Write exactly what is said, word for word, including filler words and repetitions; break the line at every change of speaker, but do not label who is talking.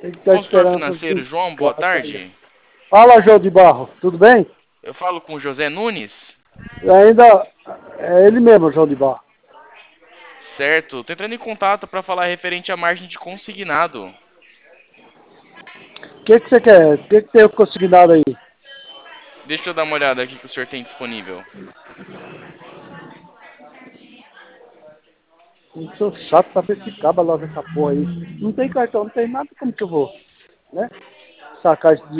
Tem que estar
Consultor
esperando essas
financeiro,
vinte
João, boa
horas sair.
tarde.
Fala, João de Barro, tudo bem?
Eu falo com o José Nunes.
Ainda é ele mesmo, João de Barro.
Certo, tô entrando em contato para falar referente à margem de consignado.
O que, que você quer? O que, que tem consignado aí?
Deixa eu dar uma olhada aqui que o senhor tem disponível.
Eu sou chato pra ver se acaba logo essa porra aí. Não tem cartão, não tem nada, como que eu vou, né? Sacar esse